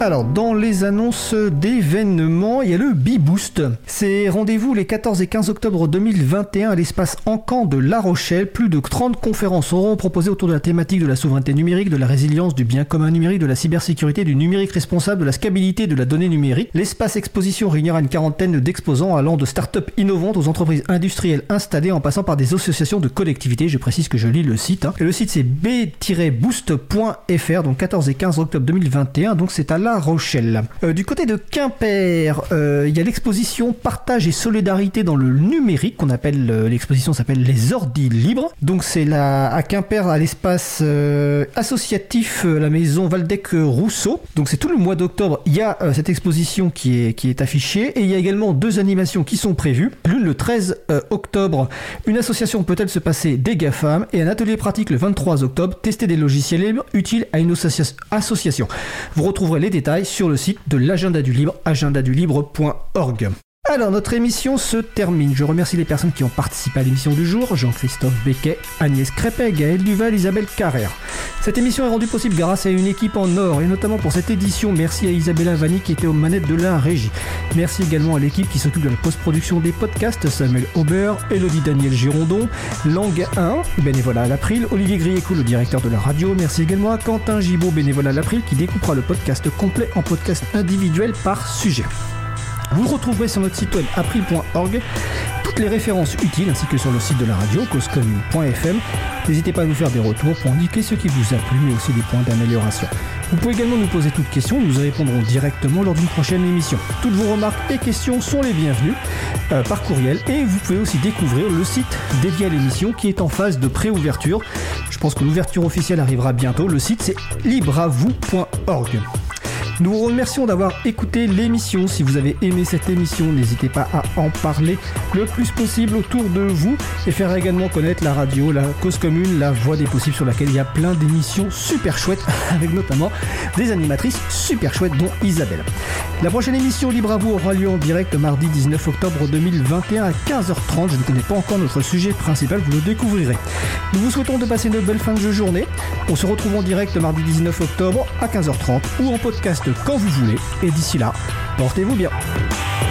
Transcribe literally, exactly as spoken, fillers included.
Alors, dans les annonces d'événements, il y a le B-Boost. C'est rendez-vous les quatorze et quinze octobre deux mille vingt et un à l'espace Encan de La Rochelle. Plus de trente conférences seront proposées autour de la thématique de la souveraineté numérique, de la résilience, du bien commun numérique, de la cybersécurité, du numérique responsable, de la scalabilité de la donnée numérique. L'espace exposition réunira une quarantaine d'exposants allant de start-up innovantes aux entreprises industrielles installées en passant par des associations de collectivités. Je précise que je lis le site. Hein. Et le site c'est b tiret boost point f r, donc quatorze et quinze octobre deux mille vingt et un, donc c'est à La Rochelle. Euh, du côté de Quimper, euh, il y a l'exposition Partage et solidarité dans le numérique, qu'on appelle, euh, l'exposition s'appelle Les Ordi Libres. Donc c'est là à Quimper, à l'espace euh, associatif, euh, la maison Waldeck-Rousseau. Donc c'est tout le mois d'octobre, il y a euh, cette exposition qui est, qui est affichée, et il y a également deux animations qui sont prévues. L'une le treize octobre, une association peut-elle se passer des GAFAM, et un atelier pratique le vingt-trois octobre, tester des logiciels libres utiles à une associa- association. Vous retrouverez les détails sur le site de l'Agenda du Libre, agenda du libre point org. Alors, notre émission se termine. Je remercie les personnes qui ont participé à l'émission du jour. Jean-Christophe Becquet, Agnès Crépet, Gaël Duval, Isabelle Carrère. Cette émission est rendue possible grâce à une équipe en or, et notamment pour cette édition, merci à Isabella Vanni qui était aux manettes de la régie. Merci également à l'équipe qui s'occupe de la post-production des podcasts, Samuel Aubert, Elodie Daniel Girondon, Langue un, bénévolat à l'April, Olivier Griecoux, le directeur de la radio. Merci également à Quentin Gibaud, bénévolat à l'April, qui découpera le podcast complet en podcast individuel par sujet. Vous retrouverez sur notre site web april point org toutes les références utiles, ainsi que sur le site de la radio, cause commune point f m. N'hésitez pas à nous faire des retours pour indiquer ce qui vous a plu, mais aussi des points d'amélioration. Vous pouvez également nous poser toutes questions, nous y répondrons directement lors d'une prochaine émission. Toutes vos remarques et questions sont les bienvenues euh, par courriel, et vous pouvez aussi découvrir le site dédié à l'émission qui est en phase de pré-ouverture. Je pense que l'ouverture officielle arrivera bientôt. Le site c'est libravou point org. Nous vous remercions d'avoir écouté l'émission. Si vous avez aimé cette émission, n'hésitez pas à en parler le plus possible autour de vous et faire également connaître la radio, la cause commune, la voix des possibles, sur laquelle il y a plein d'émissions super chouettes, avec notamment des animatrices super chouettes, dont Isabelle. La prochaine émission Libre à vous aura lieu en direct mardi dix-neuf octobre deux mille vingt et un à quinze heures trente. Je ne connais pas encore notre sujet principal, vous le découvrirez. Nous vous souhaitons de passer une belle fin de journée. On se retrouve en direct mardi dix-neuf octobre à quinze heures trente ou en podcast quand vous voulez. Et d'ici là, portez-vous bien.